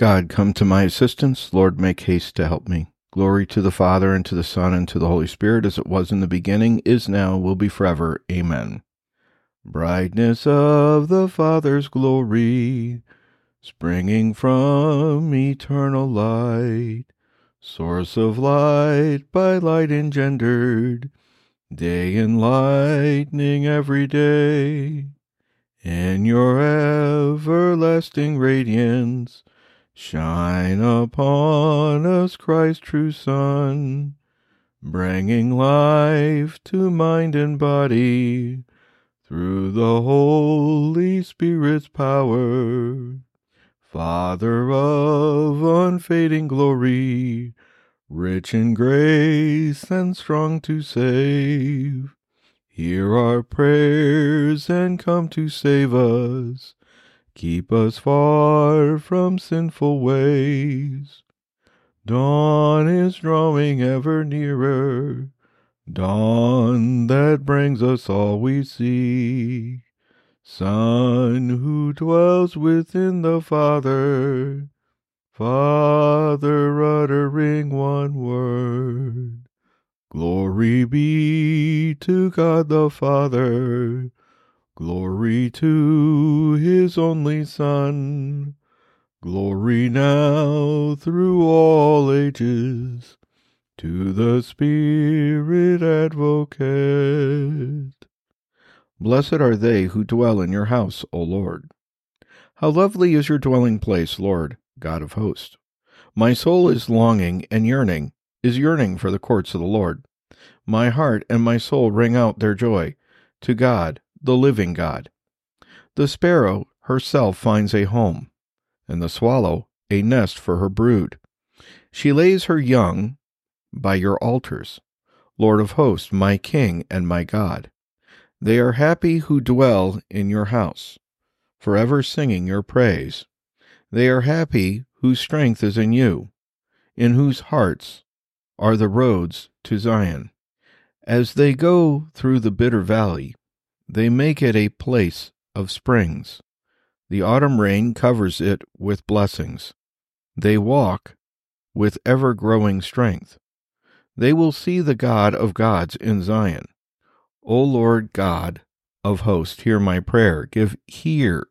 God, come to my assistance. Lord, make haste to help me. Glory to the Father, and to the Son, and to the Holy Spirit, as it was in the beginning, is now, will be forever. Amen. Brightness of the Father's glory, springing from eternal light, source of light, by light engendered, day enlightening every day. In your everlasting radiance, shine upon us, Christ, true Son, bringing life to mind and body through the Holy Spirit's power. Father of unfading glory, rich in grace and strong to save, hear our prayers and come to save us. Keep us far from sinful ways. Dawn is drawing ever nearer, dawn that brings us all we seek. Son who dwells within the Father, Father uttering one word. Glory be to God the Father, glory to his only Son, glory now through all ages, to the Spirit Advocate. Blessed are they who dwell in your house, O Lord. How lovely is your dwelling place, Lord, God of hosts. My soul is longing and yearning, is yearning for the courts of the Lord. My heart and my soul ring out their joy to God, the living God. The sparrow herself finds a home, and the swallow a nest for her brood. She lays her young by your altars, Lord of hosts, my King and my God. They are happy who dwell in your house, forever singing your praise. They are happy whose strength is in you, in whose hearts are the roads to Zion. As they go through the bitter valley, they make it a place of springs. The autumn rain covers it with blessings. They walk with ever-growing strength. They will see the God of gods in Zion. O Lord God of hosts, hear my prayer. Give ear,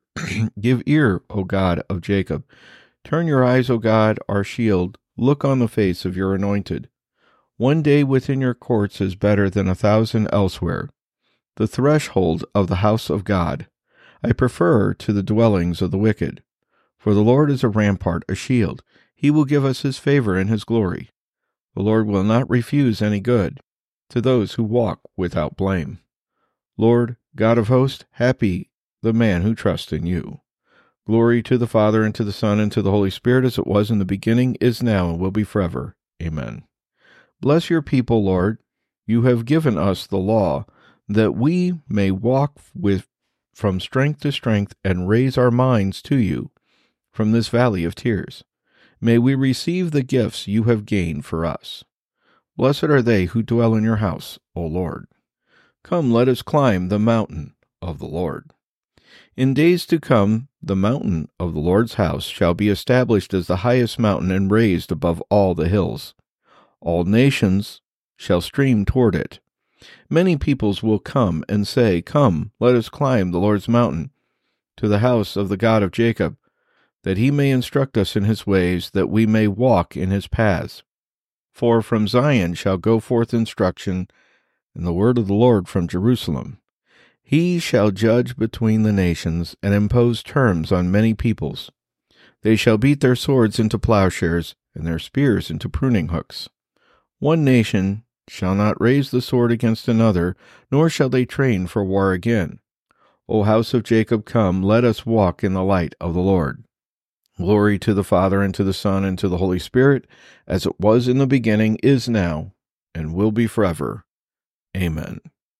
O God of Jacob. Turn your eyes, O God, our shield. Look on the face of your anointed. One day within your courts is better than 1,000 elsewhere. The threshold of the house of God I prefer to the dwellings of the wicked. For the Lord is a rampart, a shield. He will give us his favor and his glory. The Lord will not refuse any good to those who walk without blame. Lord, God of hosts, happy the man who trusts in you. Glory to the Father, and to the Son, and to the Holy Spirit, as it was in the beginning, is now, and will be forever. Amen. Bless your people, Lord. You have given us the law, that we may walk from strength to strength and raise our minds to you from this valley of tears. May we receive the gifts you have gained for us. Blessed are they who dwell in your house, O Lord. Come, let us climb the mountain of the Lord. In days to come, the mountain of the Lord's house shall be established as the highest mountain and raised above all the hills. All nations shall stream toward it. Many peoples will come and say, Come, let us climb the Lord's mountain, to the house of the God of Jacob, that he may instruct us in his ways, that we may walk in his paths. For from Zion shall go forth instruction, and the word of the Lord from Jerusalem. He shall judge between the nations, and impose terms on many peoples. They shall beat their swords into plowshares, and their spears into pruning hooks. One nation shall not raise the sword against another, nor shall they train for war again. O house of Jacob, come, let us walk in the light of the Lord. Glory to the Father, and to the Son, and to the Holy Spirit, as it was in the beginning, is now, and will be forever. Amen.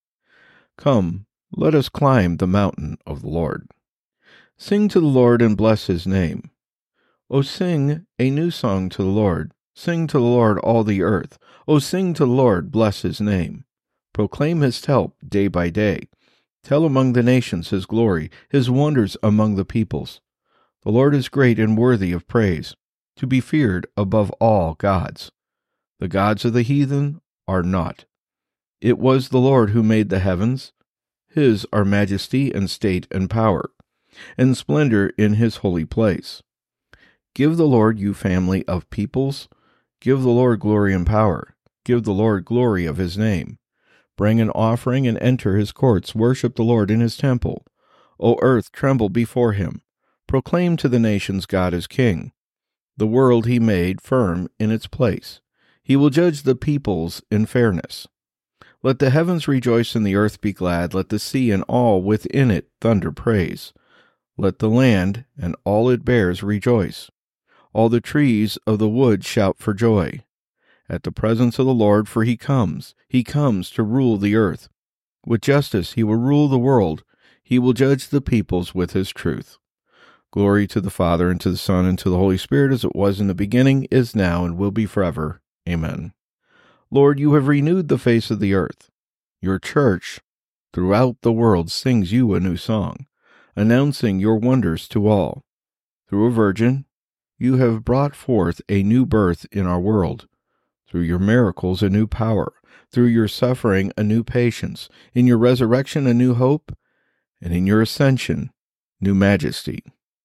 Come, let us climb the mountain of the Lord. Sing to the Lord and bless his name. O sing a new song to the Lord. Sing to the Lord, all the earth. O sing to the Lord, bless his name. Proclaim his help day by day. Tell among the nations his glory, his wonders among the peoples. The Lord is great and worthy of praise. to be feared above all gods. The gods of the heathen are naught. It was the Lord who made the heavens. His are majesty and state and power, and splendor in his holy place. Give the Lord, you family of peoples. Give the Lord glory and power. Give the Lord glory of his name. Bring an offering and enter his courts. Worship the Lord in his temple. O earth, tremble before him. Proclaim to the nations, God is king. The world he made firm in its place. He will judge the peoples in fairness. Let the heavens rejoice and the earth be glad. Let the sea and all within it thunder praise. Let the land and all it bears rejoice. All the trees of the wood shout for joy at the presence of the Lord, for he comes to rule the earth. With justice he will rule the world. He will judge the peoples with his truth. Glory to the Father, and to the Son, and to the Holy Spirit, as it was in the beginning, is now, and will be forever. Amen. Lord, you have renewed the face of the earth. Your church throughout the world sings you a new song, announcing your wonders to all. Through a virgin, you have brought forth a new birth in our world. Through your miracles, a new power. Through your suffering, a new patience. In your resurrection, a new hope. And in your ascension, new majesty.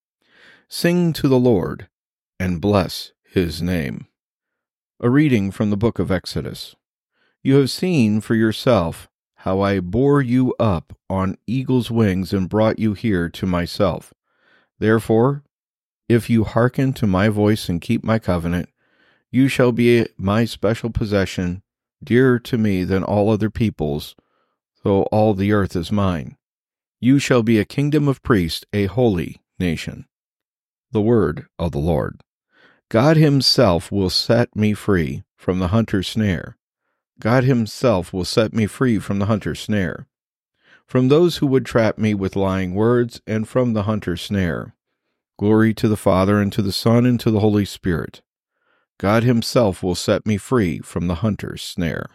Sing to the Lord and bless his name. A reading from the book of Exodus. You have seen for yourself how I bore you up on eagle's wings and brought you here to myself. Therefore, if you hearken to my voice and keep my covenant, you shall be my special possession, dearer to me than all other peoples, though all the earth is mine. You shall be a kingdom of priests, a holy nation. The word of the Lord. God himself will set me free from the hunter's snare. God himself will set me free from the hunter's snare, from those who would trap me with lying words, and from the hunter's snare. Glory to the Father, and to the Son, and to the Holy Spirit. God himself will set me free from the hunter's snare.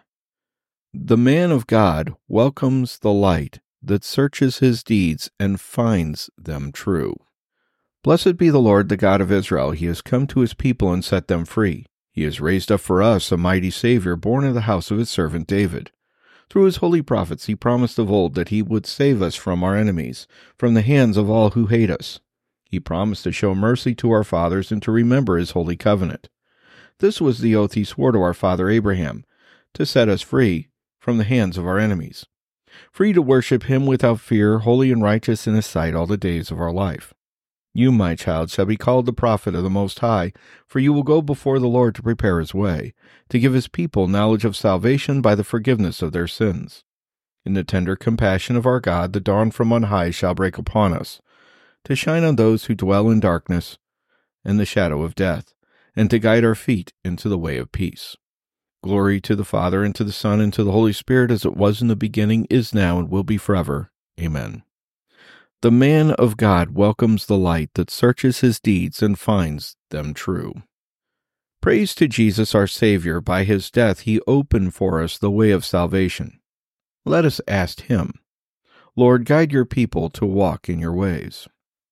The man of God welcomes the light that searches his deeds and finds them true. Blessed be the Lord, the God of Israel. He has come to his people and set them free. He has raised up for us a mighty Savior, born of the house of his servant David. Through his holy prophets he promised of old that he would save us from our enemies, from the hands of all who hate us. He promised to show mercy to our fathers and to remember his holy covenant. This was the oath he swore to our father Abraham, to set us free from the hands of our enemies, free to worship him without fear, holy and righteous in his sight all the days of our life. You, my child, shall be called the prophet of the Most High, for you will go before the Lord to prepare his way, to give his people knowledge of salvation by the forgiveness of their sins. In the tender compassion of our God, the dawn from on high shall break upon us, to shine on those who dwell in darkness and the shadow of death, and to guide our feet into the way of peace. Glory to the Father, and to the Son, and to the Holy Spirit, as it was in the beginning, is now, and will be forever. Amen. The man of God welcomes the light that searches his deeds and finds them true. Praise to Jesus our Savior. By his death he opened for us the way of salvation. Let us ask him, Lord, guide your people to walk in your ways.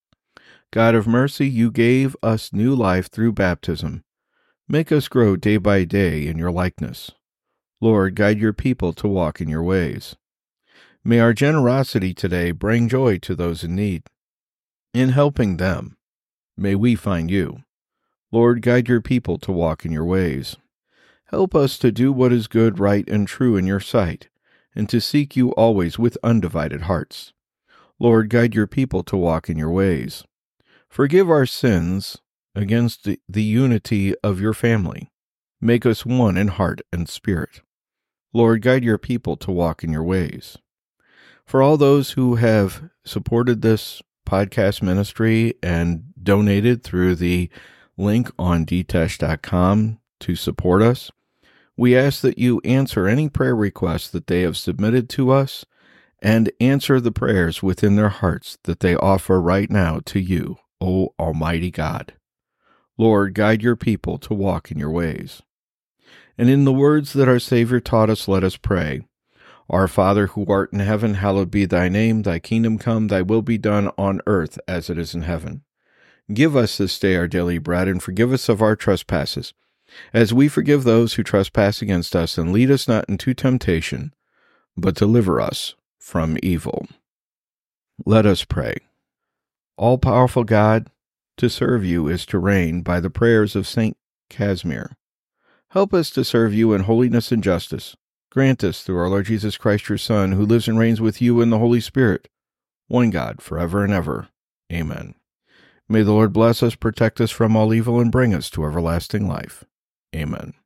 God of mercy, you gave us new life through baptism. Make us grow day by day in your likeness. Lord, guide your people to walk in your ways. May our generosity today bring joy to those in need. In helping them, may we find you. Lord, guide your people to walk in your ways. Help us to do what is good, right, and true in your sight, and to seek you always with undivided hearts. Lord, guide your people to walk in your ways. Forgive our sins against the unity of your family. Make us one in heart and spirit. Lord, guide your people to walk in your ways. For all those who have supported this podcast ministry and donated through the link on dtesh.com to support us, we ask that you answer any prayer requests that they have submitted to us and answer the prayers within their hearts that they offer right now to you, O Almighty God. Lord, guide your people to walk in your ways. And in the words that our Savior taught us, let us pray. Our Father, who art in heaven, hallowed be thy name. Thy kingdom come, thy will be done on earth as it is in heaven. Give us this day our daily bread, and forgive us of our trespasses, as we forgive those who trespass against us. And lead us not into temptation, but deliver us from evil. Let us pray. All-powerful God, to serve you is to reign by the prayers of St. Casimir. Help us to serve you in holiness and justice. Grant us through our Lord Jesus Christ, your Son, who lives and reigns with you in the Holy Spirit, one God, forever and ever. Amen. May the Lord bless us, protect us from all evil, and bring us to everlasting life. Amen.